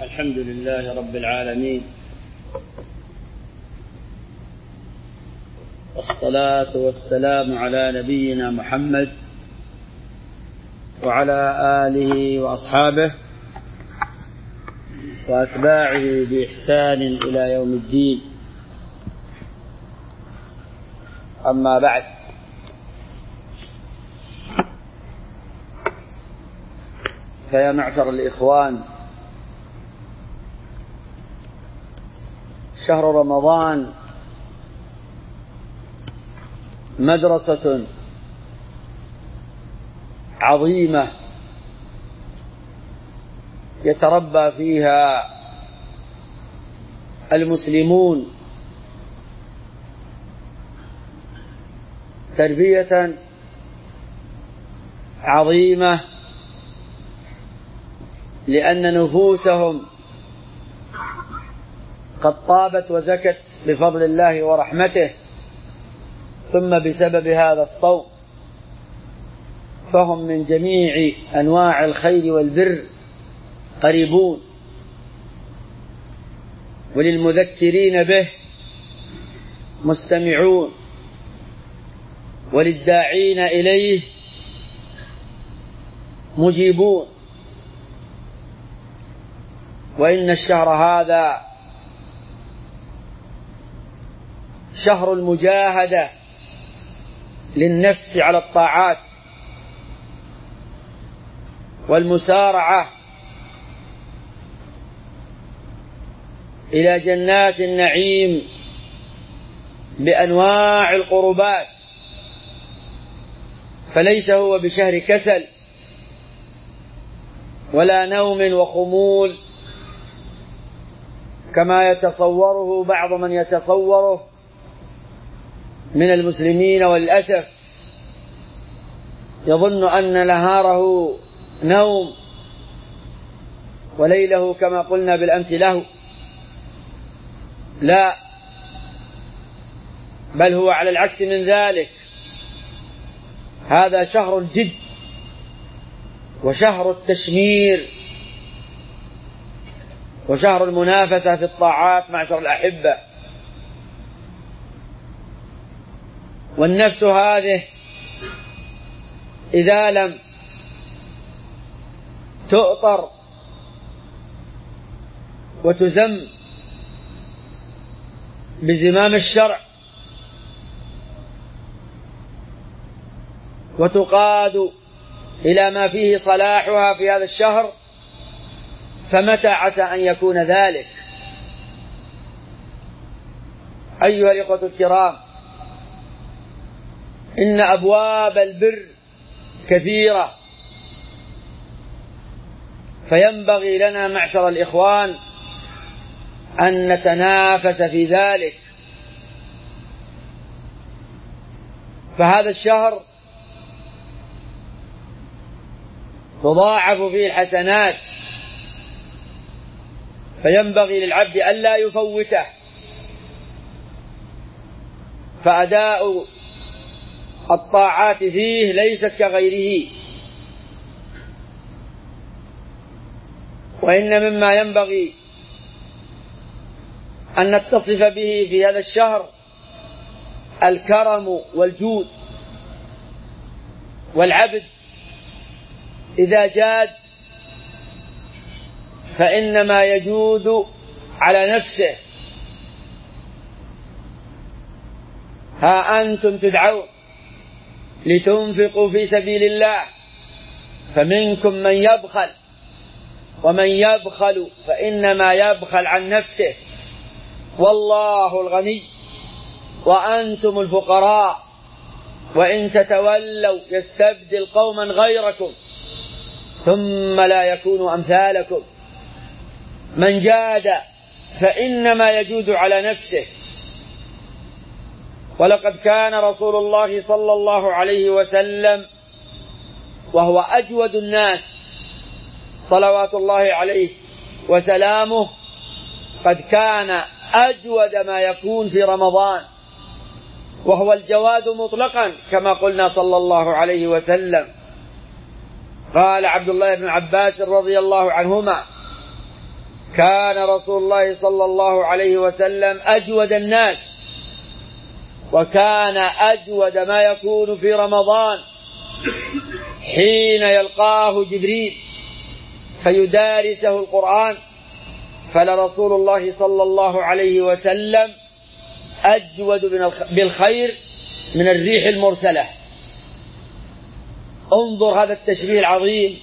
الحمد لله رب العالمين، والصلاة والسلام على نبينا محمد وعلى آله وأصحابه وأتباعه بإحسان إلى يوم الدين. أما بعد، فيا معشر الإخوان، شهر رمضان مدرسة عظيمة يتربى فيها المسلمون تربية عظيمة، لأن نفوسهم قد طابت وزكت بفضل الله ورحمته، ثم بسبب هذا الصوم فهم من جميع أنواع الخير والبر قريبون، وللمذكرين به مستمعون، وللداعين إليه مجيبون. وإن الشهر هذا شهر المجاهدة للنفس على الطاعات، والمسارعة إلى جنات النعيم بأنواع القربات، فليس هو بشهر كسل ولا نوم وخمول كما يتصوره بعض من يتصوره من المسلمين، وللأسف يظن أن نهاره نوم وليله كما قلنا بالأمس له. لا، بل هو على العكس من ذلك. هذا شهر الجد وشهر التشمير وشهر المنافسة في الطاعات معشر الأحبة. والنفس هذه إذا لم تؤطر وتزم بزمام الشرع وتقاد إلى ما فيه صلاحها في هذا الشهر، فمتى عسى أن يكون ذلك؟ أيها الإخوة الكرام، إن أبواب البر كثيرة، فينبغي لنا معشر الإخوان أن نتنافس في ذلك. فهذا الشهر تضاعف فيه الحسنات، فينبغي للعبد ألا يفوته، فأداء الطاعات فيه ليست كغيره. وإن مما ينبغي أن نتصف به في هذا الشهر الكرم والجود. والعبد إذا جاد فإنما يجود على نفسه. ها أنتم تدعون لتنفقوا في سبيل الله فمنكم من يبخل، ومن يبخل فإنما يبخل عن نفسه، والله الغني وأنتم الفقراء، وإن تتولوا يستبدل قوما غيركم ثم لا يكونوا أمثالكم. من جاد فإنما يجود على نفسه. ولقد كان رسول الله صلى الله عليه وسلم وهو أجود الناس صلوات الله عليه وسلامه قد كان أجود ما يكون في رمضان، وهو الجواد مطلقا كما قلنا صلى الله عليه وسلم. قال عبد الله بن عباس رضي الله عنهما: كان رسول الله صلى الله عليه وسلم أجود الناس، وكان أجود ما يكون في رمضان حين يلقاه جبريل فيدارسه القرآن. فلرسول الله صلى الله عليه وسلم أجود بالخير من الريح المرسلة. انظر هذا التشبيه العظيم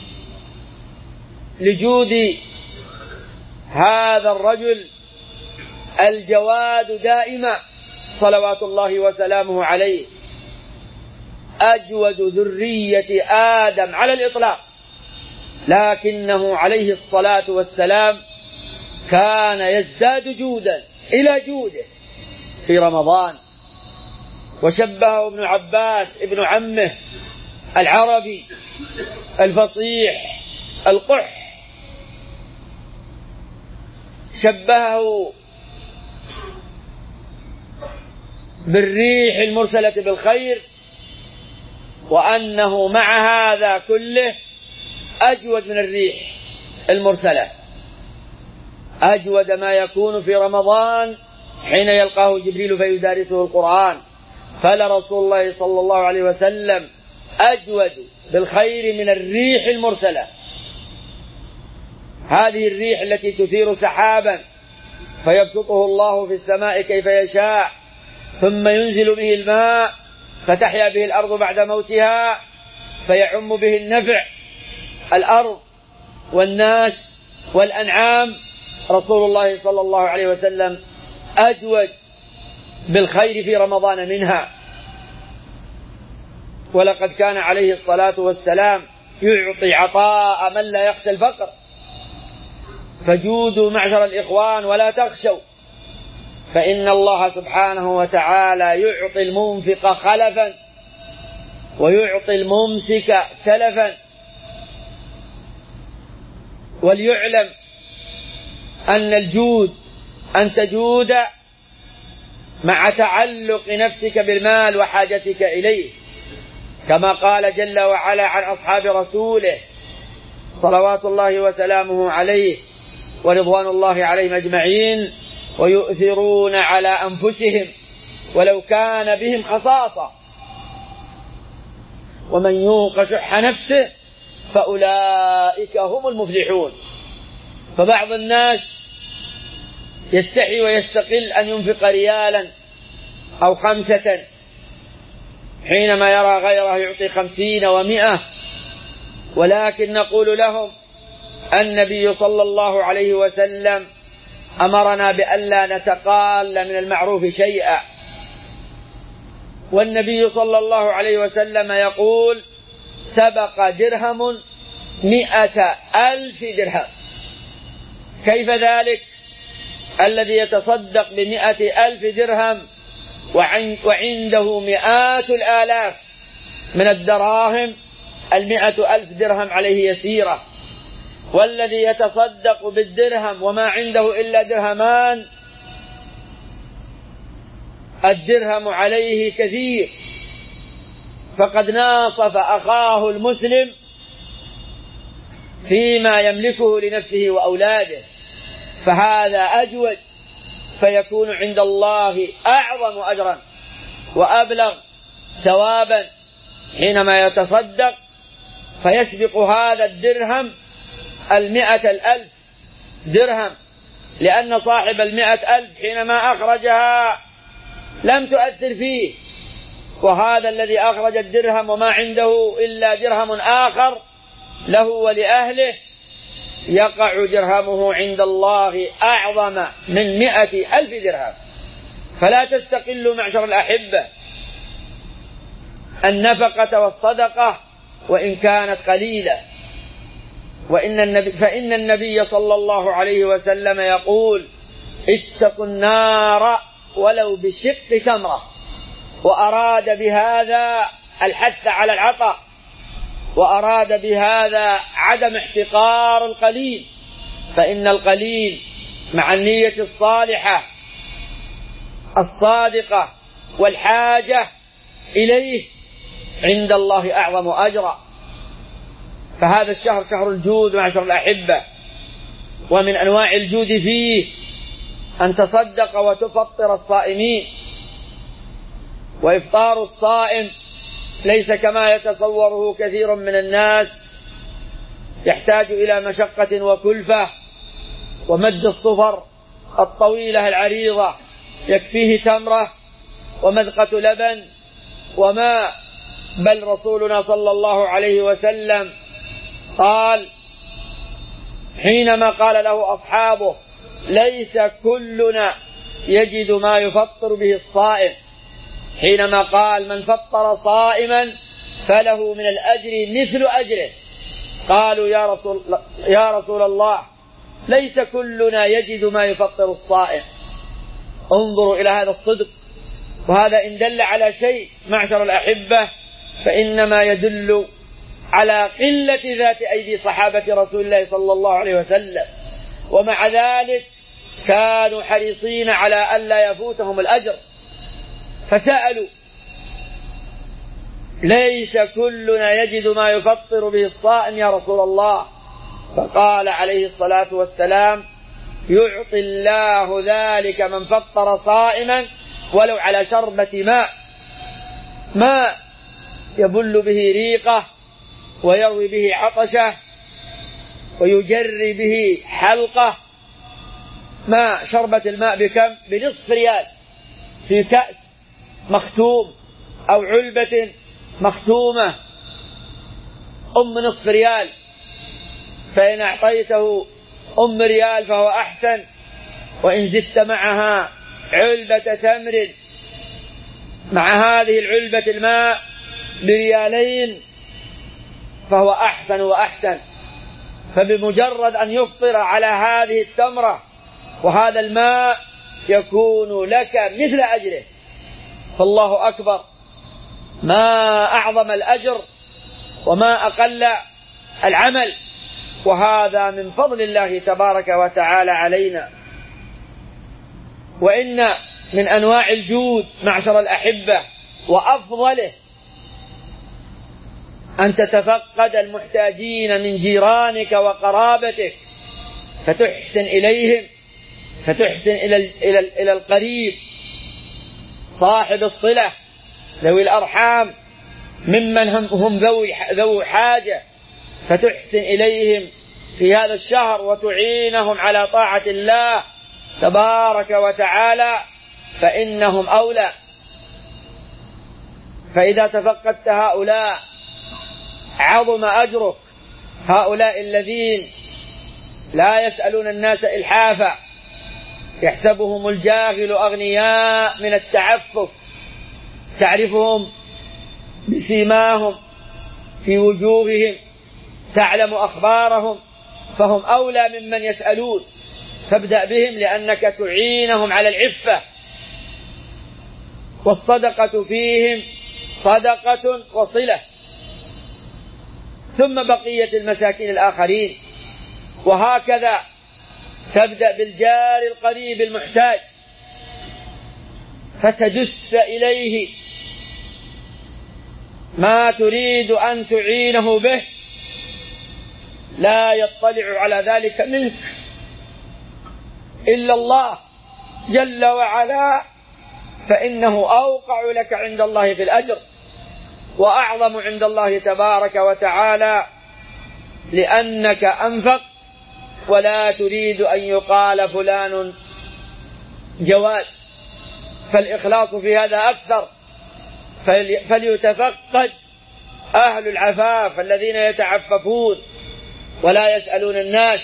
لجود هذا الرجل الجواد دائما صلوات الله وسلامه عليه، أجود ذرية آدم على الإطلاق، لكنه عليه الصلاة والسلام كان يزداد جودا إلى جوده في رمضان. وشبهه ابن عباس ابن عمه العربي الفصيح القح، شبهه بالريح المرسلة بالخير، وأنه مع هذا كله أجود من الريح المرسلة، أجود ما يكون في رمضان حين يلقاه جبريل فيدارسه القرآن. فلرسول الله صلى الله عليه وسلم أجود بالخير من الريح المرسلة. هذه الريح التي تثير سحابا فيبسطه الله في السماء كيف يشاء، ثم ينزل به الماء فتحيا به الأرض بعد موتها، فيعم به النفع الأرض والناس والأنعام. رسول الله صلى الله عليه وسلم أجود بالخير في رمضان منها. ولقد كان عليه الصلاة والسلام يعطي عطاء من لا يخشى الفقر، فجودوا معشر الإخوان ولا تخشوا، فإن الله سبحانه وتعالى يعطي المنفق خلفا ويعطي الممسك تلفا. وليعلم أن الجود أن تجود مع تعلق نفسك بالمال وحاجتك إليه، كما قال جل وعلا عن أصحاب رسوله صلوات الله وسلامه عليه ورضوان الله عليهم أجمعين: ويؤثرون على أنفسهم ولو كان بهم خصاصة ومن يوق شح نفسه فأولئك هم المفلحون. فبعض الناس يستحي ويستقل أن ينفق ريالا أو 5 حينما يرى غيره يعطي 50 و100، ولكن نقول لهم النبي صلى الله عليه وسلم أمرنا بألا نتقال من المعروف شيئا، والنبي صلى الله عليه وسلم يقول: سبق درهم 100,000 درهم. كيف ذلك؟ الذي يتصدق ب100,000 درهم وعنده مئات الآلاف من الدراهم، 100,000 درهم عليه يسيرة، والذي يتصدق بالدرهم وما عنده إلا درهمان، الدرهم عليه كثير، فقد ناصف أخاه المسلم فيما يملكه لنفسه وأولاده، فهذا أجود، فيكون عند الله أعظم أجرا وأبلغ ثوابا حينما يتصدق فيسبق هذا الدرهم 100,000 درهم، لأن صاحب 100,000 حينما أخرجها لم تؤثر فيه، وهذا الذي أخرج الدرهم وما عنده إلا درهم آخر له ولأهله يقع درهمه عند الله أعظم من 100,000 درهم. فلا تستقلوا معشر الأحبة النفقة والصدقة وإن كانت قليلة، فإن النبي صلى الله عليه وسلم يقول: اتقوا النار ولو بشق تمرة، وأراد بهذا الحث على العطاء، وأراد بهذا عدم احتقار القليل، فإن القليل مع النية الصالحة الصادقة والحاجة إليه عند الله أعظم أجرا. فهذا الشهر شهر الجود معشر الأحبة، ومن أنواع الجود فيه أن تصدق وتفطر الصائمين. وإفطار الصائم ليس كما يتصوره كثير من الناس، يحتاج إلى مشقة وكلفة ومد الصفر الطويلة العريضة، يكفيه تمرة ومذقة لبن وماء. بل رسولنا صلى الله عليه وسلم قال حينما قال له أصحابه: ليس كلنا يجد ما يفطر به الصائم، حينما قال: من فطر صائما فله من الأجر مثل أجره. قالوا: يا رسول الله، ليس كلنا يجد ما يفطر الصائم. انظروا إلى هذا الصدق، وهذا إن دل على شيء معشر الأحبة فإنما يدل على قلة ذات أيدي صحابة رسول الله صلى الله عليه وسلم، ومع ذلك كانوا حريصين على ألا يفوتهم الأجر، فسألوا: ليس كلنا يجد ما يفطر به الصائم يا رسول الله؟ فقال عليه الصلاة والسلام: يعطي الله ذلك من فطر صائما ولو على شربة ماء يبل به ريقه ويروي به عطشه ويجري به حلقه. شربة الماء بكم؟ بنصف ريال في كأس مختوم أو علبة مختومة نصف ريال، فإن أعطيته ريال فهو أحسن، وإن زدت معها علبة تمر مع هذه العلبة الماء بريالين فهو أحسن وأحسن. فبمجرد أن يفطر على هذه التمرة وهذا الماء يكون لك مثل أجره. فالله أكبر، ما أعظم الأجر وما أقل العمل، وهذا من فضل الله تبارك وتعالى علينا. وإن من أنواع الجود معشر الأحبة وأفضله أن تتفقد المحتاجين من جيرانك وقرابتك فتحسن إليهم، فتحسن إلى القريب صاحب الصلة ذوي الأرحام ممن هم ذوي حاجة، فتحسن إليهم في هذا الشهر وتعينهم على طاعة الله تبارك وتعالى، فإنهم أولى. فإذا تفقدت هؤلاء عظم أجرك. هؤلاء الذين لا يسألون الناس إلحافا، يحسبهم الجاهل أغنياء من التعفف، تعرفهم بسيماهم في وجوههم، تعلم أخبارهم، فهم أولى ممن يسألون. فابدأ بهم لأنك تعينهم على العفة، والصدقة فيهم صدقة وصلة، ثم بقية المساكين الآخرين. وهكذا تبدأ بالجار القريب المحتاج فتدس إليه ما تريد أن تعينه به، لا يطلع على ذلك منك إلا الله جل وعلا، فإنه أوقع لك عند الله في الأجر وأعظم عند الله تبارك وتعالى، لأنك أنفقت ولا تريد أن يقال فلان جواد. فالإخلاص في هذا أكثر. فليتفقد أهل العفاف الذين يتعففون ولا يسألون الناس،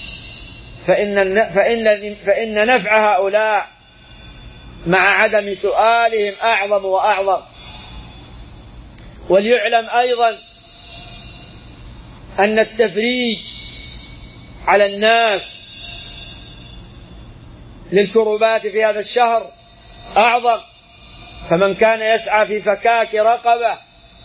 فإن نفع هؤلاء مع عدم سؤالهم أعظم وأعظم. وليعلم أيضا أن التفريج على الناس للكربات في هذا الشهر أعظم. فمن كان يسعى في فكاك رقبة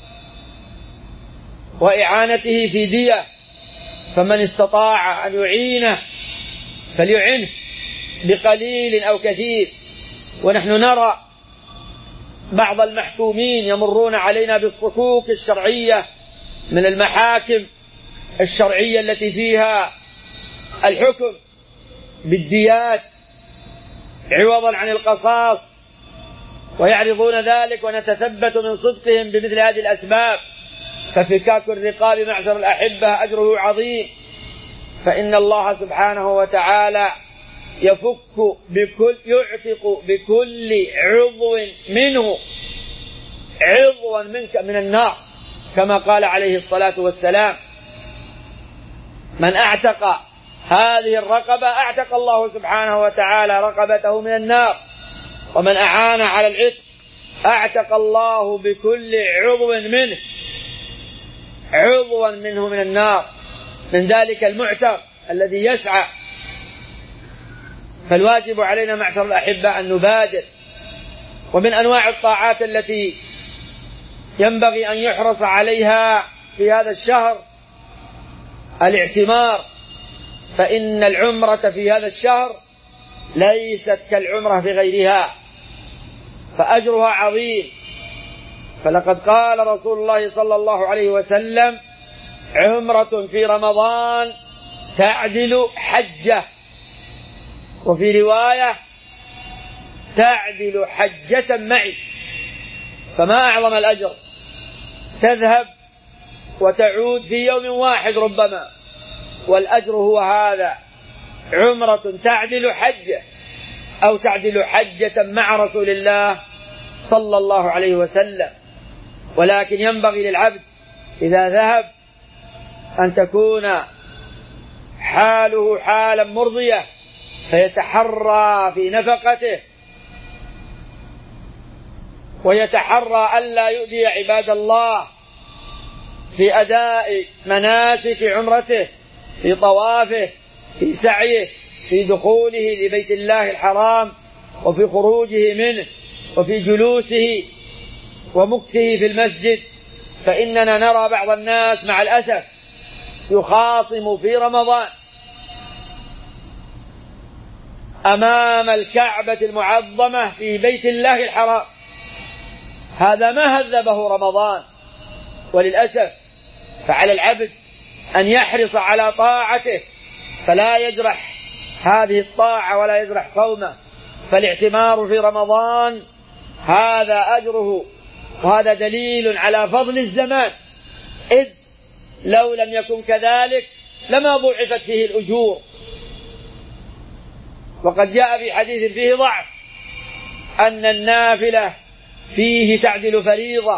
وإعانته في دية، فمن استطاع أن يعينه فليعنه بقليل أو كثير. ونحن نرى بعض المحكومين يمرون علينا بالصكوك الشرعية من المحاكم الشرعية التي فيها الحكم بالديات عوضا عن القصاص، ويعرضون ذلك ونتثبت من صدقهم بمثل هذه الأسباب، ففكاك الرقاب معشر الأحبة أجره عظيم، فإن الله سبحانه وتعالى يعتق بكل عضو منه عضوا منك من النار، كما قال عليه الصلاة والسلام: من أعتق هذه الرقبة أعتق الله سبحانه وتعالى رقبته من النار، ومن أعان على العتق أعتق الله بكل عضوا منه من النار، من ذلك المعتق الذي يسعى. فالواجب علينا معشر الأحبة أن نبادر. ومن أنواع الطاعات التي ينبغي أن يحرص عليها في هذا الشهر الاعتمار، فإن العمرة في هذا الشهر ليست كالعمرة في غيرها، فأجرها عظيم. فلقد قال رسول الله صلى الله عليه وسلم: عمرة في رمضان تعدل حجة، وفي رواية تعدل حجة معي. فما أعظم الأجر، تذهب وتعود في يوم واحد ربما، والأجر هو هذا: عمرة تعدل حجة، أو تعدل حجة مع رسول الله صلى الله عليه وسلم. ولكن ينبغي للعبد إذا ذهب أن تكون حاله حالا مرضية، فيتحرى في نفقته، ويتحرى ألا يؤذي عباد الله في أداء مناسك عمرته، في طوافه، في سعيه، في دخوله لبيت الله الحرام، وفي خروجه منه، وفي جلوسه ومكثه في المسجد. فإننا نرى بعض الناس مع الأسف يخاصم في رمضان أمام الكعبة المعظمة في بيت الله الحرام، هذا ما هذبه رمضان. وللأسف فعلى العبد أن يحرص على طاعته، فلا يجرح هذه الطاعة ولا يجرح صومه. فالاعتمار في رمضان هذا أجره، وهذا دليل على فضل الزمان، إذ لو لم يكن كذلك لما ضعفت فيه الأجور. وقد جاء في حديث فيه ضعف أن النافلة فيه تعدل فريضة.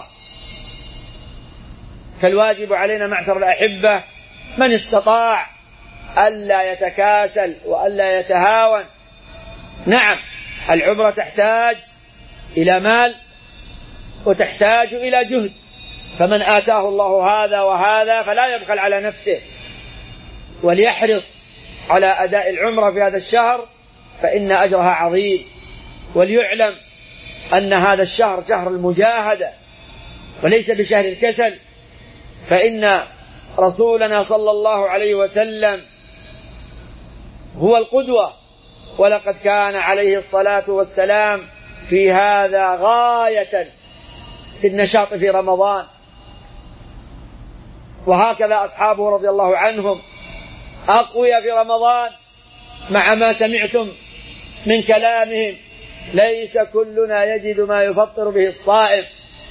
فالواجب علينا معشر الأحبة من استطاع ألا يتكاسل وألا يتهاون. نعم، العمرة تحتاج إلى مال وتحتاج إلى جهد، فمن آتاه الله هذا وهذا فلا يبخل على نفسه، وليحرص على أداء العمرة في هذا الشهر، فإن أجرها عظيم. وليعلم أن هذا الشهر شهر المجاهدة وليس بشهر الكسل، فإن رسولنا صلى الله عليه وسلم هو القدوة، ولقد كان عليه الصلاة والسلام في هذا غاية في النشاط في رمضان. وهكذا أصحابه رضي الله عنهم أقوياء في رمضان، مع ما سمعتم من كلامهم: ليس كلنا يجد ما يفطر به الصائم.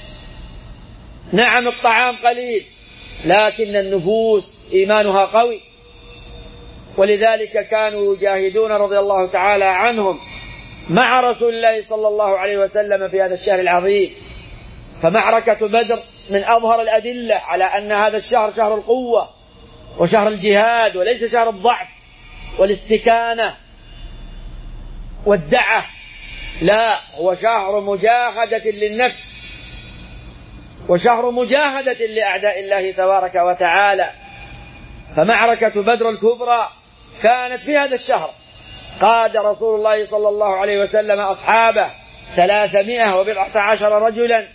نعم، الطعام قليل، لكن النفوس إيمانها قوي، ولذلك كانوا يجاهدون رضي الله تعالى عنهم مع رسول الله صلى الله عليه وسلم في هذا الشهر العظيم. فمعركة بدر من أظهر الأدلة على أن هذا الشهر شهر القوة وشهر الجهاد، وليس شهر الضعف والاستكانة والدعة، لا، هو شهر مجاهدة للنفس وشهر مجاهدة لأعداء الله تبارك وتعالى. فمعركة بدر الكبرى كانت في هذا الشهر، قاد رسول الله صلى الله عليه وسلم أصحابه 319 رجلا،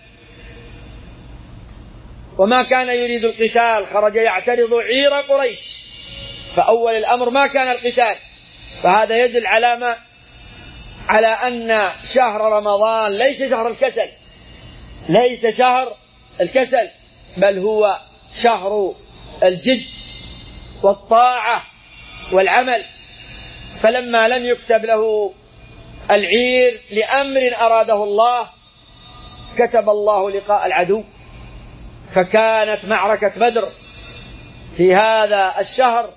وما كان يريد القتال، خرج يعترض عير قريش، فأول الأمر ما كان القتال. فهذا يدل على أن شهر رمضان ليس شهر الكسل، ليس شهر الكسل، بل هو شهر الجد والطاعة والعمل. فلما لم يكتب له العير لأمر أراده الله كتب الله لقاء العدو، فكانت معركة بدر في هذا الشهر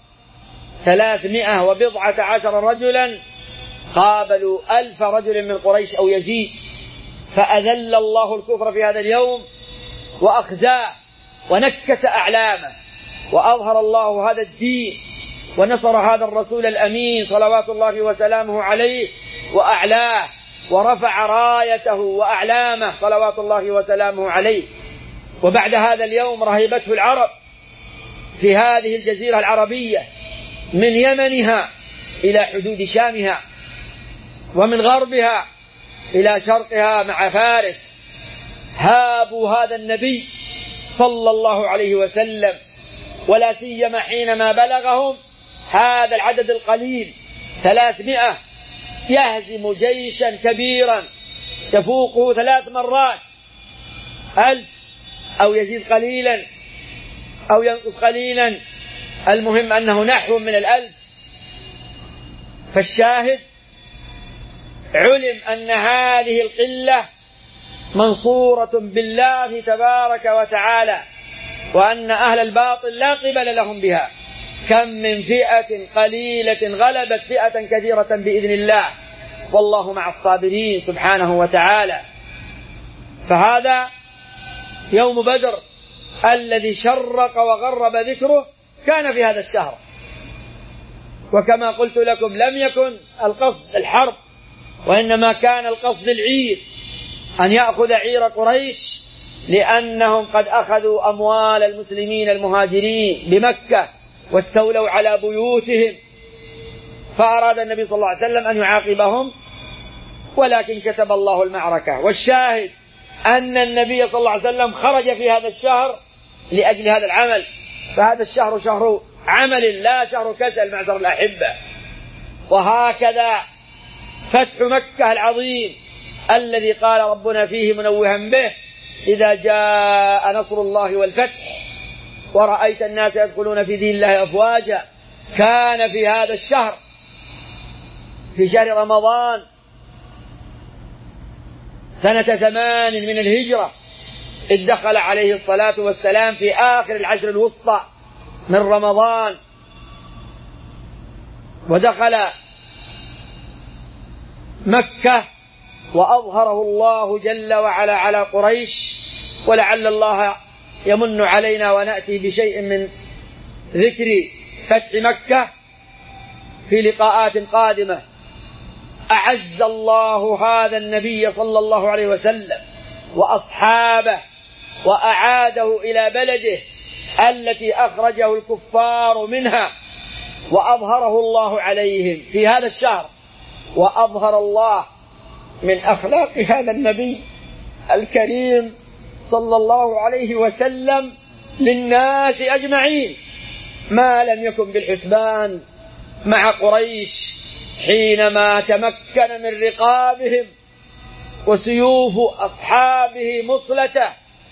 310 رجلا قابلوا 1000 رجل من قريش أو يزيد، فأذل الله الكفر في هذا اليوم وأخزاه ونكس أعلامه، وأظهر الله هذا الدين ونصر هذا الرسول الأمين صلوات الله وسلامه عليه وأعلاه، ورفع رايته وأعلامه صلوات الله وسلامه عليه. وبعد هذا اليوم رهبته العرب في هذه الجزيرة العربية من يمنها إلى حدود شامها، ومن غربها إلى شرقها مع فارس، هابوا هذا النبي صلى الله عليه وسلم، ولا سيما حينما بلغهم هذا العدد القليل 300 يهزم جيشا كبيرا يفوقه 3 مرات 1000 أو يزيد قليلا أو ينقص قليلا، المهم أنه نحو من 1000. فالشاهد علم أن هذه القلة منصورة بالله تبارك وتعالى، وأن أهل الباطل لا قبل لهم بها. كم من فئة قليلة غلبت فئة كثيرة بإذن الله، والله مع الصابرين سبحانه وتعالى. فهذا يوم بدر الذي شرق وغرب ذكره كان في هذا الشهر، وكما قلت لكم لم يكن القصد الحرب، وإنما كان القصد العير، أن يأخذ عير قريش، لأنهم قد أخذوا أموال المسلمين المهاجرين بمكة واستولوا على بيوتهم، فأراد النبي صلى الله عليه وسلم أن يعاقبهم، ولكن كتب الله المعركة. والشاهد أن النبي صلى الله عليه وسلم خرج في هذا الشهر لأجل هذا العمل، فهذا الشهر شهر عمل لا شهر كسل معشر الأحبة. وهكذا فتح مكة العظيم الذي قال ربنا فيه منوها به: إذا جاء نصر الله والفتح ورأيت الناس يدخلون في دين الله أفواجا، كان في هذا الشهر في شهر رمضان سنة 8 من الهجرة، إذ دخل عليه الصلاة والسلام في آخر العشر الوسطى من رمضان، ودخل مكة وأظهره الله جل وعلا على قريش. ولعل الله يمن علينا ونأتي بشيء من ذكر فتح مكة في لقاءات قادمة. أعز الله هذا النبي صلى الله عليه وسلم وأصحابه وأعاده إلى بلده التي أخرجه الكفار منها، وأظهره الله عليهم في هذا الشهر. وأظهر الله من أخلاق هذا النبي الكريم صلى الله عليه وسلم للناس أجمعين ما لم يكن بالحسبان مع قريش حينما تمكن من رقابهم وسيوف أصحابه مصلته،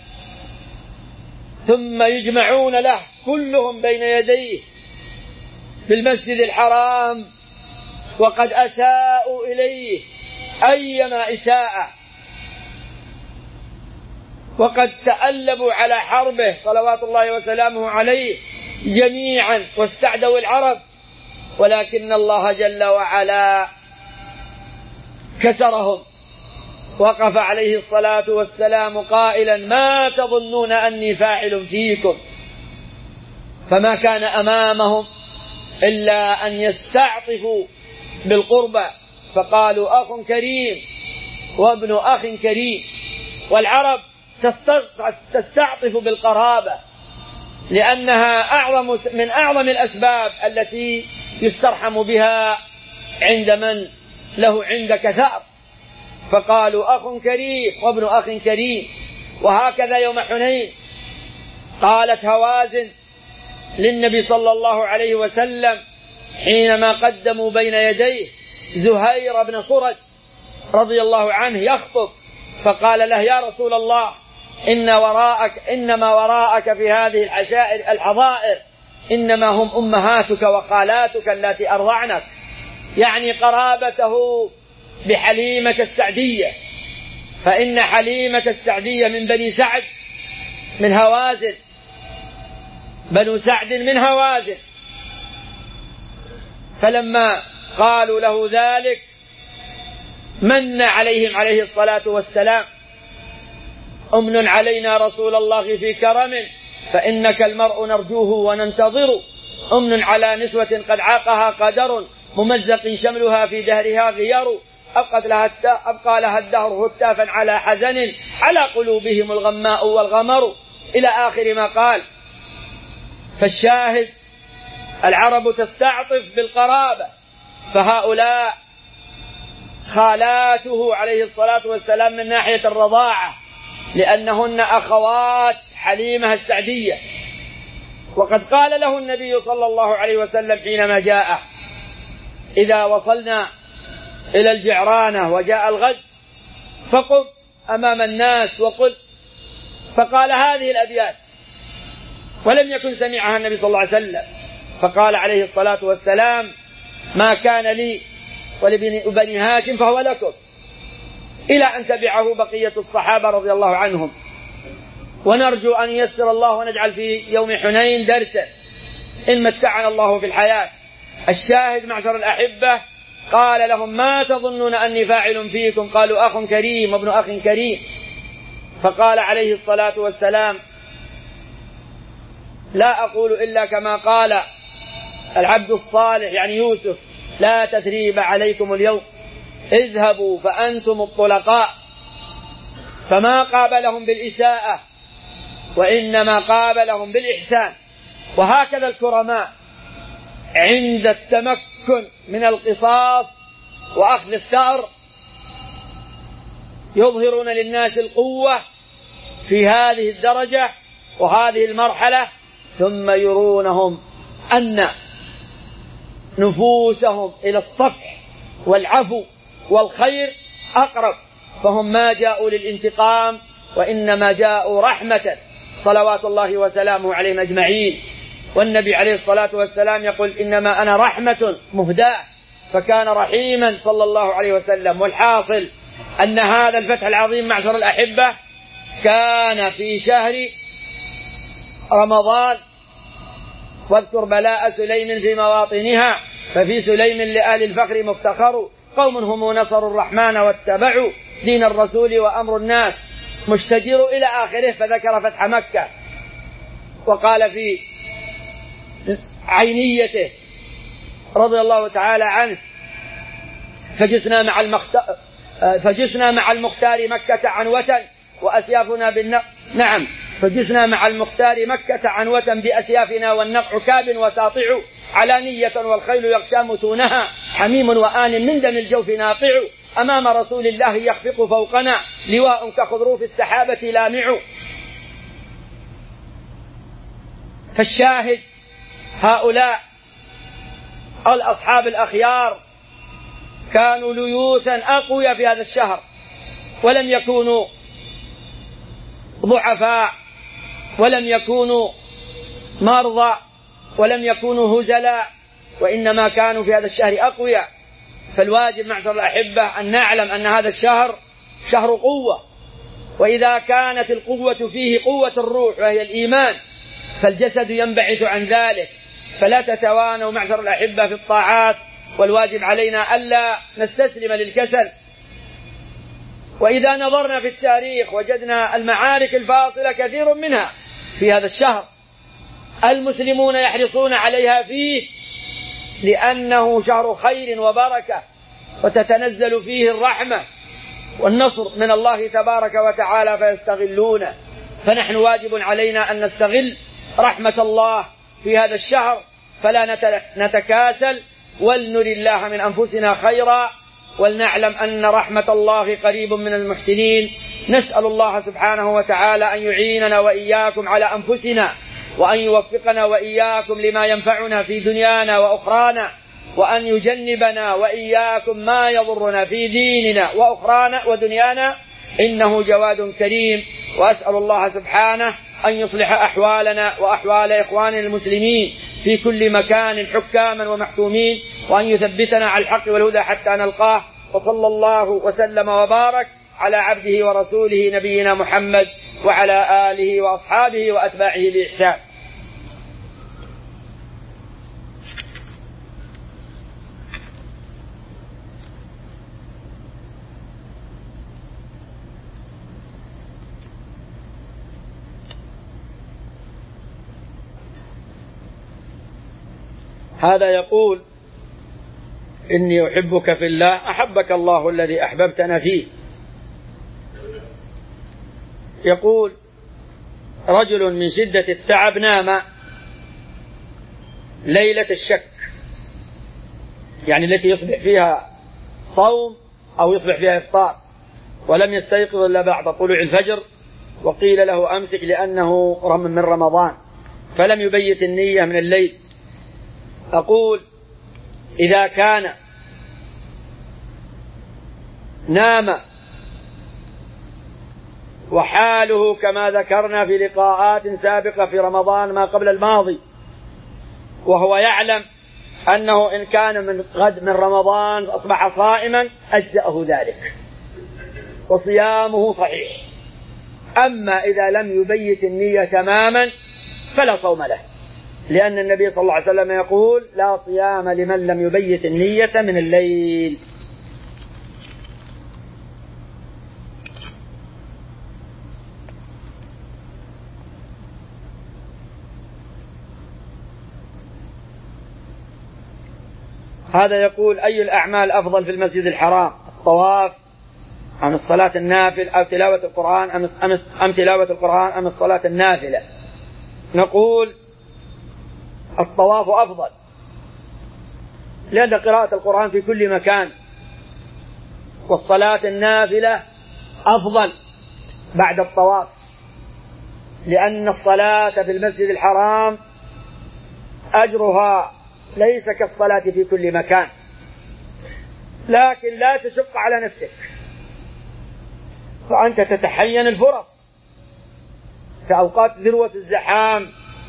ثم يجمعون له كلهم بين يديه في المسجد الحرام، وقد أساءوا إليه أيما إساءة، وقد تألبوا على حربه صلوات الله وسلامه عليه جميعا واستعدوا العرب، ولكن الله جل وعلا كسرهم. وقف عليه الصلاة والسلام قائلا: ما تظنون أني فاعل فيكم؟ فما كان أمامهم إلا أن يستعطفوا بالقربى، فقالوا أخ كريم وابن أخ كريم. والعرب تستعطف بالقرابة لأنها من أعظم الأسباب التي يسترحم بها عند من له عندك ثأر، فقالوا أخ كريم وابن أخ كريم. وهكذا يوم حنين قالت هوازن للنبي صلى الله عليه وسلم حينما قدموا بين يديه زهير بن صرد رضي الله عنه يخطب، فقال له: يا رسول الله، إنما وراءك في هذه الحظائر إنما هم أمهاتك وخالاتك التي أرضعنك، يعني قرابته بحليمة السعدية، فإن حليمة السعدية من بني سعد من هوازن، بنو سعد من هوازن. فلما قالوا له ذلك من عليهم عليه الصلاة والسلام: أمن علينا رسول الله في كرم، فإنك المرء نرجوه وننتظر، أمن على نسوة قد عاقها قدر، ممزق شملها في دهرها غير، أبقى لها الدهر هتافا على حزن، على قلوبهم الغماء والغمر، إلى آخر ما قال. فالشاهد العرب تستعطف بالقرابة، فهؤلاء خالاته عليه الصلاة والسلام من ناحية الرضاعة، لأنهن أخوات حليمة السعدية. وقد قال له النبي صلى الله عليه وسلم حينما جاء: إذا وصلنا إلى الجعرانة وجاء الغد فقم أمام الناس وقل. فقال هذه الأبيات، ولم يكن سمعها النبي صلى الله عليه وسلم، فقال عليه الصلاة والسلام: ما كان لي ولبني هاشم فهو لكم، إلى أن تبعه بقية الصحابة رضي الله عنهم. ونرجو أن ييسر الله ونجعل في يوم حنين درسا إن متعنا الله في الحياة. الشاهد معشر الأحبة، قال لهم: ما تظنون أني فاعل فيكم؟ قالوا: أخ كريم وابن أخ كريم. فقال عليه الصلاة والسلام: لا أقول إلا كما قال العبد الصالح يعني يوسف: لا تثريب عليكم اليوم، اذهبوا فأنتم الطلقاء. فما قابلهم بالإساءة وإنما قابلهم بالإحسان. وهكذا الكرماء عند التمكن من القصاص وأخذ الثأر يظهرون للناس القوة في هذه الدرجة وهذه المرحلة، ثم يرونهم أن نفوسهم إلى الصفح والعفو والخير أقرب، فهم ما جاءوا للانتقام وإنما جاءوا رحمة، صلوات الله وسلامه عليهم أجمعين. والنبي عليه الصلاة والسلام يقول: إنما أنا رحمة مهداة، فكان رحيما صلى الله عليه وسلم. والحاصل أن هذا الفتح العظيم معشر الأحبة كان في شهر رمضان. واذكر بلاء سليم في مواطنها، ففي سليم لآل الفخر مفتخر، قوم هم نصروا الرحمن واتبعوا دين الرسول وأمر الناس مشتجر، إلى آخره. فذكر فتح مكة وقال في عينيته رضي الله تعالى عنه: فجسنا مع المختار مكة عنوة وأسيافنا نعم، فجسنا مع المختار مكة عنوة بأسيافنا، والنقع كاب وساطع علانية، والخيل يغشى متونها، حميم وآن من دم الجوف ناقع، أمام رسول الله يخفق فوقنا، لواء كخضروف السحابة لامع. فالشاهد هؤلاء الأصحاب الأخيار كانوا ليوثا أقوياء في هذا الشهر، ولم يكونوا ضعفاء، ولم يكونوا مرضى، ولم يكونوا هزلاء، وإنما كانوا في هذا الشهر أقوياء. فالواجب معشر الأحبة أن نعلم أن هذا الشهر شهر قوة، وإذا كانت القوة فيه قوة الروح وهي الإيمان، فالجسد ينبعث عن ذلك. فلا تتوانوا معشر الأحبة في الطاعات، والواجب علينا ألا نستسلم للكسل. وإذا نظرنا في التاريخ وجدنا المعارك الفاصلة كثير منها في هذا الشهر، المسلمون يحرصون عليها فيه لأنه شهر خير وبركة، وتتنزل فيه الرحمة والنصر من الله تبارك وتعالى فيستغلون. فنحن واجب علينا أن نستغل رحمة الله في هذا الشهر، فلا نتكاسل، ولنر الله من أنفسنا خيرا، ولنعلم أن رحمة الله قريب من المحسنين. نسأل الله سبحانه وتعالى أن يعيننا وإياكم على أنفسنا، وأن يوفقنا وإياكم لما ينفعنا في دنيانا وأخرانا، وأن يجنبنا وإياكم ما يضرنا في ديننا وأخرانا ودنيانا، إنه جواد كريم. وأسأل الله سبحانه أن يصلح أحوالنا وأحوال إخواننا المسلمين في كل مكان حكاما ومحكومين، وأن يثبتنا على الحق والهدى حتى نلقاه. وصلى الله وسلم وبارك على عبده ورسوله نبينا محمد وعلى آله وأصحابه وأتباعه بإحسان. هذا يقول: إني أحبك في الله، أحبك الله الذي أحببتنا فيه. يقول: رجل من شدة التعب نام ليلة الشك، يعني التي يصبح فيها صوم أو يصبح فيها إفطار، ولم يستيقظ إلا بعد طلوع الفجر، وقيل له أمسك لأنه من رمضان، فلم يبيت النية من الليل. أقول: إذا كان نام وحاله كما ذكرنا في لقاءات سابقة في رمضان ما قبل الماضي، وهو يعلم أنه إن كان من غد من رمضان أصبح صائما أجزأه ذلك وصيامه صحيح. أما إذا لم يبيت النية تماما فلا صوم له، لأن النبي صلى الله عليه وسلم يقول: لا صيام لمن لم يبيت النية من الليل. هذا يقول: أي الأعمال أفضل في المسجد الحرام، الطواف أم الصلاة النافل أو تلاوة القرآن أم تلاوة القرآن أم الصلاة النافلة؟ نقول: الطواف أفضل، لأن قراءة القرآن في كل مكان، والصلاة النافلة أفضل بعد الطواف، لأن الصلاة في المسجد الحرام أجرها ليس كالصلاة في كل مكان، لكن لا تشق على نفسك، فأنت تتحين الفرص في أوقات ذروة الزحام،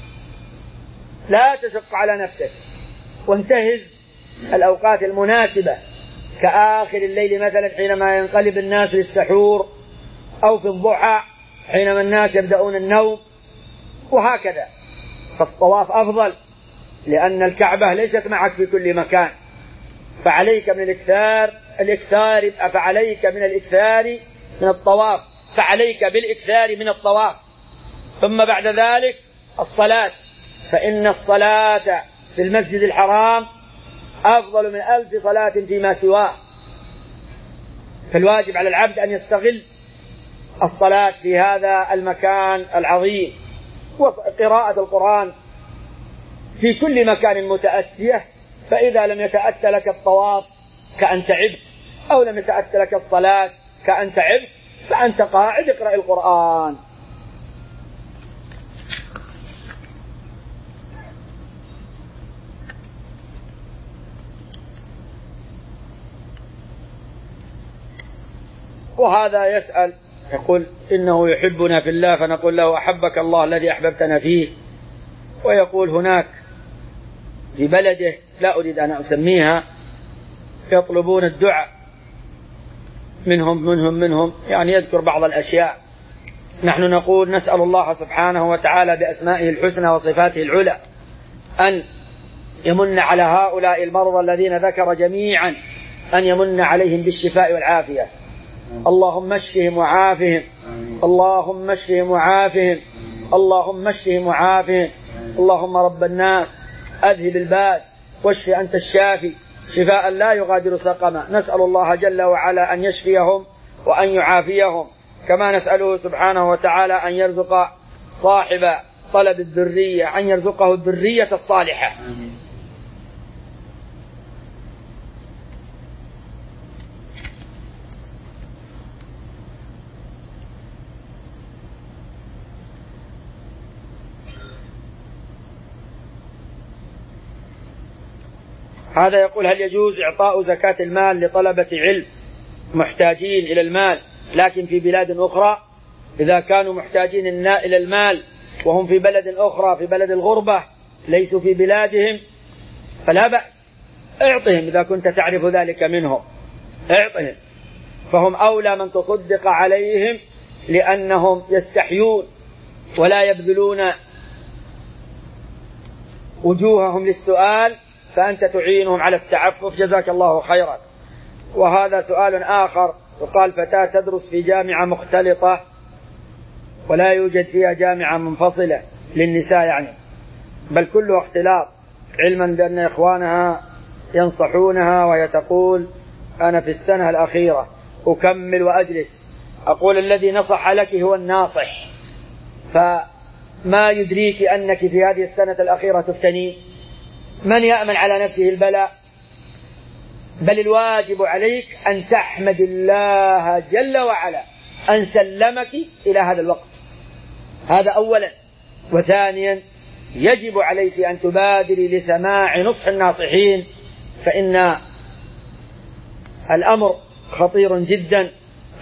لا تشق على نفسك، وانتهز الأوقات المناسبة كآخر الليل مثلا حينما ينقلب الناس للسحور، أو في الضحى حينما الناس يبدأون النوم، وهكذا. فالطواف أفضل لأن الكعبة ليست معك في كل مكان، فعليك من الإكثار من الطواف، فعليك بالإكثار من الطواف. ثم بعد ذلك الصلاة، فإن الصلاة في المسجد الحرام أفضل من 1000 صلاة فيما سواه، فالواجب على العبد أن يستغل الصلاة في هذا المكان العظيم. وقراءة القرآن في كل مكان متأتية، فإذا لم يتأتى لك الطواف كأن تعبت، أو لم يتأتى لك الصلاة كأن تعبت، فأنت قاعد اقرأ القرآن. وهذا يسأل يقول: إنه يحبنا في الله، فنقول له: أحبك الله الذي أحببتنا فيه. ويقول: هناك في بلده لا أريد أن أسميها يطلبون الدعاء منهم، يعني يذكر بعض الأشياء. نحن نقول: نسأل الله سبحانه وتعالى بأسمائه الحسنى وصفاته العلى أن يمن على هؤلاء المرضى الذين ذكر جميعا، أن يمن عليهم بالشفاء والعافية. اللهم اشفهم وعافهم، اللهم اشفهم وعافهم، اللهم اشفهم وعافهم. اللهم رب الناس أذهب الباس واشف أنت الشافي شفاء لا يغادر سقما. نسأل الله جل وعلا أن يشفيهم وأن يعافيهم، كما نسأله سبحانه وتعالى أن يرزق صاحب طلب الذرية، أن يرزقه الذرية الصالحة. هذا يقول: هل يجوز إعطاء زكاة المال لطلبة علم محتاجين إلى المال لكن في بلاد أخرى؟ إذا كانوا محتاجين إلى المال وهم في بلد أخرى في بلد الغربة ليسوا في بلادهم فلا بأس، اعطهم إذا كنت تعرف ذلك منهم، اعطهم، فهم أولى من تصدق عليهم لأنهم يستحيون ولا يبذلون وجوههم للسؤال، فأنت تعينهم على التعفف، جزاك الله خيرا. وهذا سؤال آخر، وقال فتاة تدرس في جامعة مختلطة ولا يوجد فيها جامعة منفصلة للنساء يعني، بل كله اختلاط، علما بأن إخوانها ينصحونها وهي تقول أنا في السنة الأخيرة أكمل وأجلس. أقول الذي نصح لك هو الناصح، فما يدريك أنك في هذه السنة الأخيرة تفتنين؟ من يأمن على نفسه البلاء؟ بل الواجب عليك أن تحمد الله جل وعلا أن سلمك إلى هذا الوقت، هذا أولا. وثانيا يجب عليك أن تبادري لسماع نصح الناصحين، فإن الأمر خطير جدا،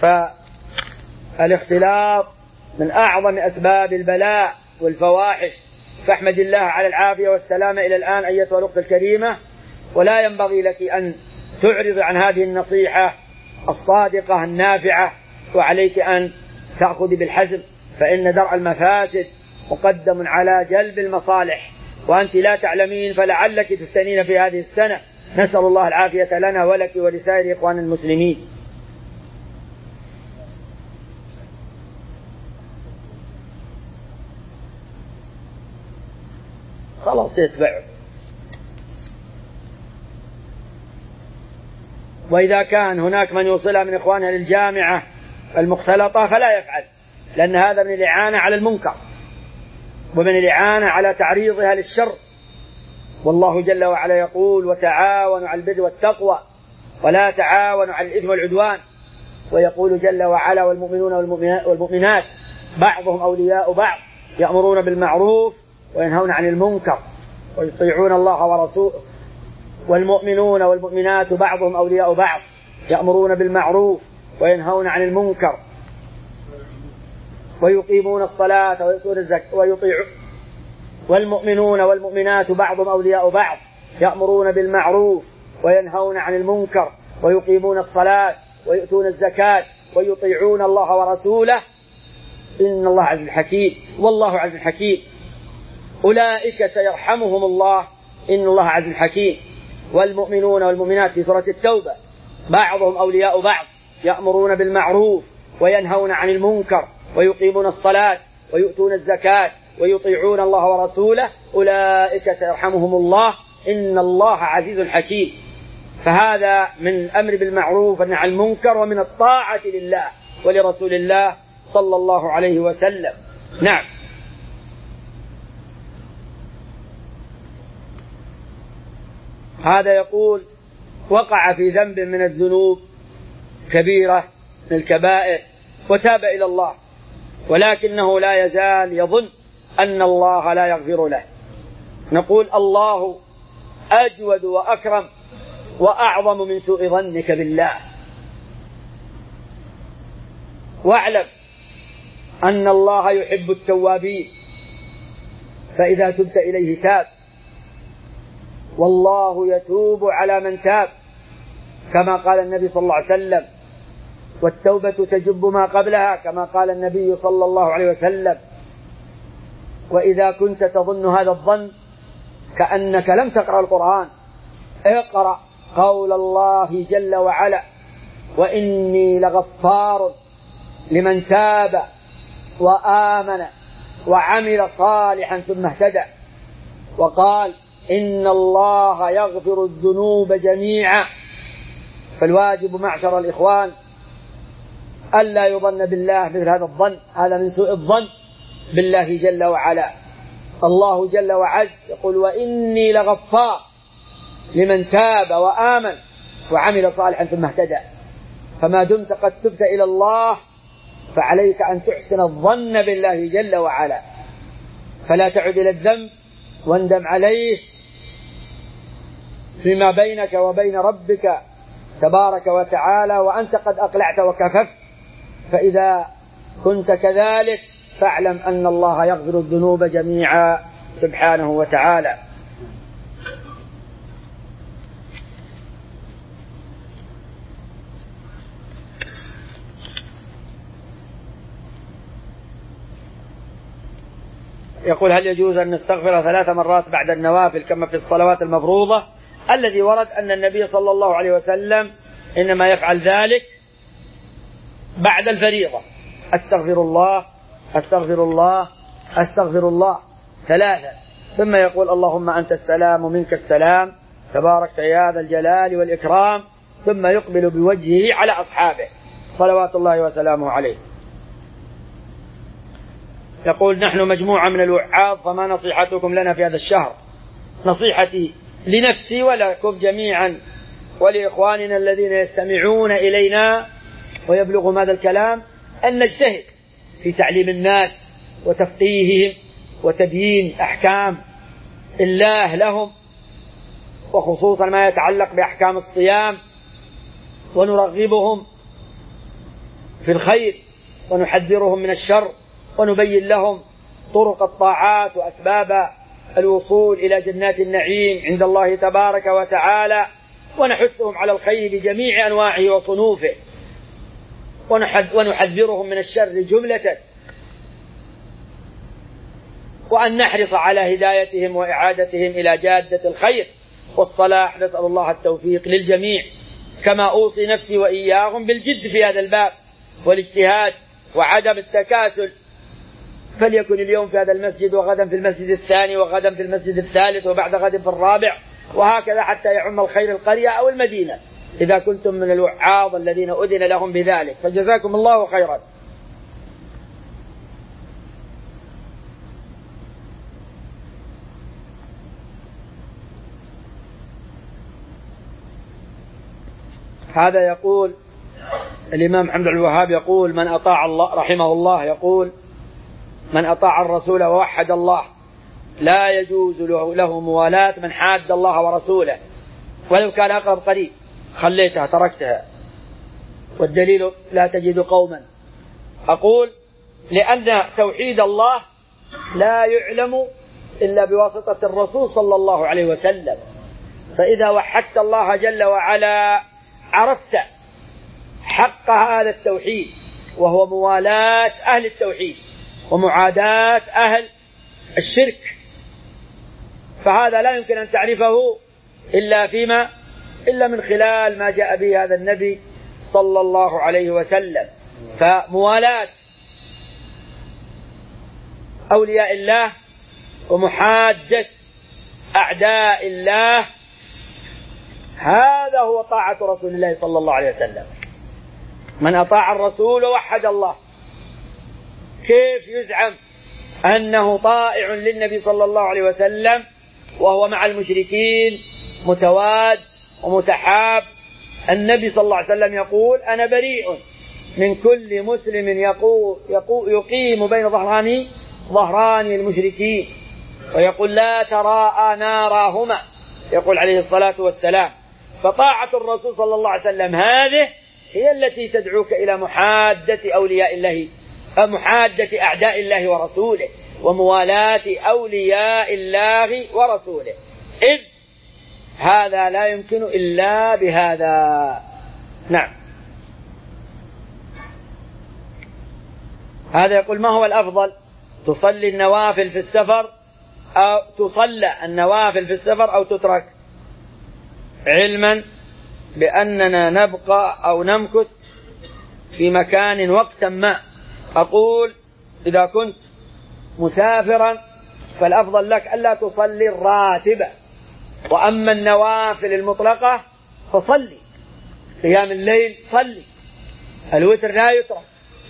فالاختلاط من أعظم أسباب البلاء والفواحش، فاحمد الله على العافية والسلامة إلى الآن أيتها الأخت الكريمة، ولا ينبغي لك أن تعرض عن هذه النصيحة الصادقة النافعة، وعليك أن تأخذ بالحزم، فإن درء المفاسد مقدم على جلب المصالح، وأنت لا تعلمين، فلعلك تفتنين في هذه السنة. نسأل الله العافية لنا ولك ولسائر إخوان المسلمين. خلاص يتبعه. وإذا كان هناك من يوصلها من إخوانها للجامعة المختلطة فلا يفعل، لأن هذا من الإعانة على المنكر ومن الإعانة على تعريضها للشر. والله جل وعلا يقول وتعاونوا على البر والتقوى ولا تعاونوا على الإثم والعدوان، ويقول جل وعلا والمؤمنون والمؤمنات بعضهم أولياء بعض يأمرون بالمعروف وينهون عن المنكر ويطيعون الله ورسوله. والمؤمنون والمؤمنات بعضهم أولياء بعض يأمرون بالمعروف وينهون عن المنكر ويقيمون الصلاة ويؤتون الزكاة والمؤمنون والمؤمنات بعضهم أولياء بعض يأمرون بالمعروف وينهون عن المنكر ويقيمون الصلاة ويؤتون الزكاة ويطيعون الله ورسوله إن الله عزيز حكيم والله عزيز حكيم. أولئك سيرحمهم الله إن الله عزيز حكيم. والمؤمنون والمؤمنات في سورة التوبة بعضهم أولياء بعض يأمرون بالمعروف وينهون عن المنكر ويقيمون الصلاة ويؤتون الزكاة ويطيعون الله ورسوله أولئك سيرحمهم الله إن الله عزيز حكيم. فهذا من الأمر بالمعروف والنهي عن المنكر ومن الطاعة لله ولرسول الله صلى الله عليه وسلم. نعم. هذا يقول وقع في ذنب من الذنوب كبيرة من الكبائر وتاب إلى الله، ولكنه لا يزال يظن أن الله لا يغفر له. نقول الله أجود وأكرم وأعظم من سوء ظنك بالله. واعلم أن الله يحب التوابين، فإذا تبت إليه تاب، والله يتوب على من تاب كما قال النبي صلى الله عليه وسلم، والتوبة تجب ما قبلها كما قال النبي صلى الله عليه وسلم. وإذا كنت تظن هذا الظن كأنك لم تقرأ القرآن، اقرأ قول الله جل وعلا وإني لغفار لمن تاب وآمن وعمل صالحا ثم اهتدى، وقال إن الله يغفر الذنوب جميعا. فالواجب معشر الإخوان ألا يظن بالله مثل هذا الظن، هذا من سوء الظن بالله جل وعلا. الله جل وعز يقول وإني لغفار لمن تاب وآمن وعمل صالحا ثم اهتدى. فما دمت قد تبت إلى الله فعليك أن تحسن الظن بالله جل وعلا، فلا تعد إلى الذنب واندم عليه فيما بينك وبين ربك تبارك وتعالى وأنت قد أقلعت وكففت. فإذا كنت كذلك فاعلم أن الله يغفر الذنوب جميعا سبحانه وتعالى. يقول: هل يجوز أن نستغفر 3 مرات بعد النوافل كما في الصلوات المفروضة؟ الذي ورد أن النبي صلى الله عليه وسلم إنما يفعل ذلك بعد الفريضة: أستغفر الله أستغفر الله أستغفر الله 3، ثم يقول: اللهم أنت السلام ومنك السلام تبارك يا ذا الجلال والإكرام، ثم يقبل بوجهه على أصحابه صلوات الله وسلامه عليه. يقول: نحن مجموعة من الوعاظ، فما نصيحتكم لنا في هذا الشهر؟ نصيحتي لنفسي ولكم جميعا ولإخواننا الذين يستمعون إلينا ويبلغهم هذا الكلام أن نجتهد في تعليم الناس وتفقيههم وتبيين أحكام الله لهم، وخصوصا ما يتعلق بأحكام الصيام، ونرغبهم في الخير ونحذرهم من الشر، ونبين لهم طرق الطاعات وأسباب الوصول إلى جنات النعيم عند الله تبارك وتعالى، ونحثهم على الخير بجميع أنواعه وصنوفه، ونحذرهم من الشر جملة، وأن نحرص على هدايتهم وإعادتهم إلى جادة الخير والصلاح. نسأل الله التوفيق للجميع، كما أوصي نفسي وإياهم بالجد في هذا الباب والاجتهاد وعدم التكاسل، فليكن اليوم في هذا المسجد وغدا في المسجد الثاني وغدا في المسجد الثالث وبعد غد في الرابع، وهكذا حتى يعم الخير القرية أو المدينة إذا كنتم من الوعاظ الذين أذن لهم بذلك، فجزاكم الله خيرا. هذا يقول الإمام محمد بن الوهاب، يقول: من أطاع الله رحمه الله يقول: من أطاع الرسول ووحد الله لا يجوز له موالاة من حاد الله ورسوله ولو كان أقرب قريب، خليتها تركتها. والدليل: لا تجد قوما. أقول: لأن توحيد الله لا يعلم إلا بواسطة الرسول صلى الله عليه وسلم، فإذا وحدت الله جل وعلا عرفت حق هذا التوحيد، وهو موالاة أهل التوحيد ومعاداة أهل الشرك، فهذا لا يمكن أن تعرفه إلا من خلال ما جاء به هذا النبي صلى الله عليه وسلم. فموالاة أولياء الله ومحادة أعداء الله، هذا هو طاعة رسول الله صلى الله عليه وسلم. من أطاع الرسول ووحد الله، كيف يزعم أنه طائع للنبي صلى الله عليه وسلم وهو مع المشركين متواد ومتحاب؟ النبي صلى الله عليه وسلم يقول: أنا بريء من كل مسلم يقيم بين ظهراني المشركين، ويقول: لا تراءى ناراهما، يقول عليه الصلاة والسلام. فطاعة الرسول صلى الله عليه وسلم هذه هي التي تدعوك إلى محادة أولياء الله، محادة أعداء الله ورسوله، وموالاة أولياء الله ورسوله، إذ هذا لا يمكن إلا بهذا. نعم. هذا يقول: ما هو الأفضل، تصلي النوافل في السفر أو تصلى النوافل في السفر أو تترك؟ علما بأننا نبقى أو نمكث في مكان وقتا ما، أقول: إذا كنت مسافرا فالأفضل لك ألا تصلي الراتبة، وأما النوافل المطلقة فصلي. قيام الليل صلي، الوتر لا يترك،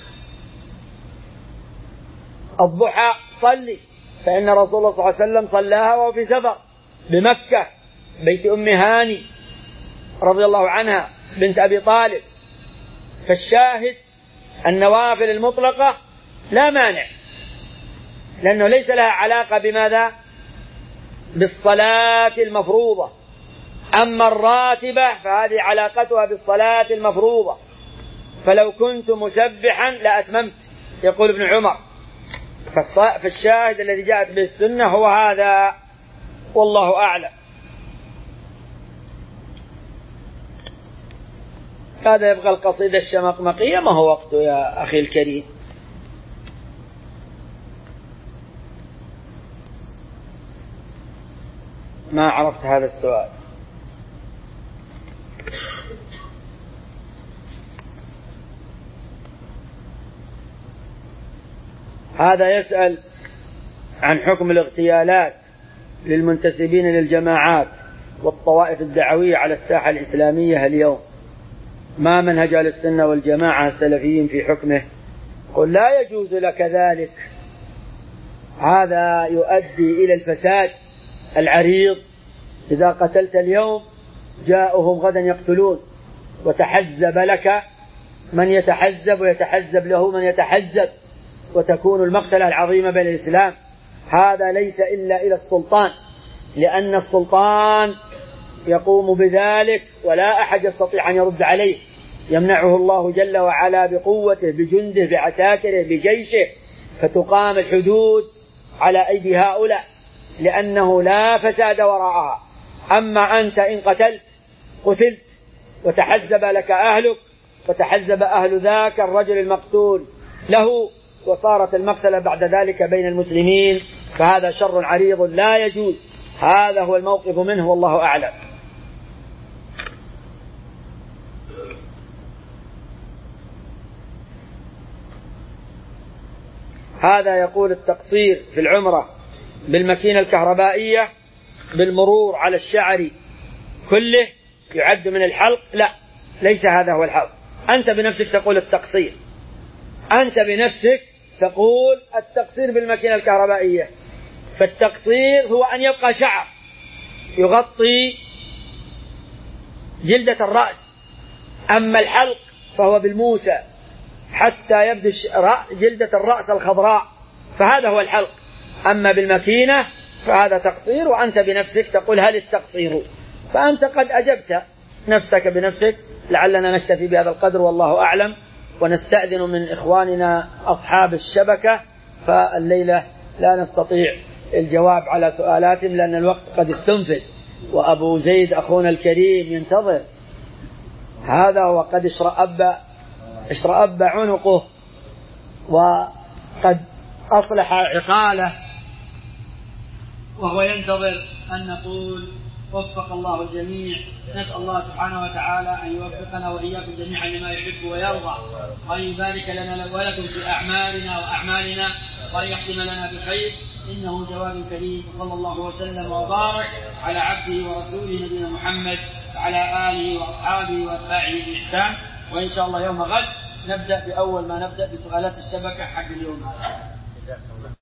الضحى صلي، فإن رسول الله صلى الله عليه وسلم صلاها وهو في سفر بمكة بيت أم هاني رضي الله عنها بنت أبي طالب. فالشاهد النوافل المطلقة لا مانع، لأنه ليس لها علاقة بماذا؟ بالصلاة المفروضة. أما الراتبة فهذه علاقتها بالصلاة المفروضة، فلو كنت مسبحا لأتممت. يقول ابن عمر: فالشاهد الذي جاءت به السنة هو هذا، والله أعلم. هذا يبقى القصيدة الشمقمقية، ما هو وقته يا أخي الكريم. ما عرفت هذا السؤال. هذا يسأل عن حكم الاغتيالات للمنتسبين للجماعات والطوائف الدعوية على الساحة الإسلامية اليوم، ما منهج أهل السنة والجماعة السلفيين في حكمه؟ قل لا يجوز لك ذلك، هذا يؤدي إلى الفساد العريض. إذا قتلت اليوم جاءهم غدا يقتلون، وتحزب لك من يتحزب ويتحزب له من يتحزب، وتكون المقتلة العظيمة بين الإسلام. هذا ليس إلا إلى السلطان، لأن السلطان يقوم بذلك ولا أحد يستطيع أن يرد عليه. يمنعه الله جل وعلا بقوته، بجنده، بعساكره، بجيشه، فتقام الحدود على أيدي هؤلاء، لأنه لا فساد وراءها. أما أنت إن قتلت وتحزب لك أهلك وتحزب أهل ذاك الرجل المقتول له، وصارت المقتلة بعد ذلك بين المسلمين، فهذا شر عريض لا يجوز. هذا هو الموقف منه، والله أعلم. هذا يقول التقصير في العمرة بالماكينة الكهربائية بالمرور على الشعر كله يعد من الحلق؟ لا، ليس هذا هو الحلق. أنت بنفسك تقول التقصير، أنت بنفسك تقول التقصير بالماكينة الكهربائية. فالتقصير هو أن يبقى شعر يغطي جلدة الرأس، أما الحلق فهو بالموسى حتى يبدو جلدة الرأس الخضراء، فهذا هو الحلق. أما بالماكينة فهذا تقصير، وأنت بنفسك تقول هل التقصير؟ فأنت قد أجبت نفسك بنفسك. لعلنا نكتفي بهذا القدر، والله أعلم، ونستأذن من إخواننا أصحاب الشبكة، فالليلة لا نستطيع الجواب على سؤالاتهم لأن الوقت قد استنفد، وأبو زيد أخونا الكريم ينتظر. هذا وقد اشرأب عنقه وقد أصلح عقاله، وهو ينتظر أن نقول وفق الله الجميع. نسأل الله سبحانه وتعالى أن يوفقنا وإياكم جميعا لما يحب ويرضى، وأن يبارك لنا ولكم في أعمالنا وأعمالنا، وأن يختم لنا بخير، إنه جواد كريم. صلى الله وسلم وبارك على عبده ورسوله نبينا محمد وعلى آله وأصحابه وأتباعه بإحسان. وإن شاء الله يوم غد نبدأ بأول ما نبدأ بسؤالات الشبكة حق اليوم هذا.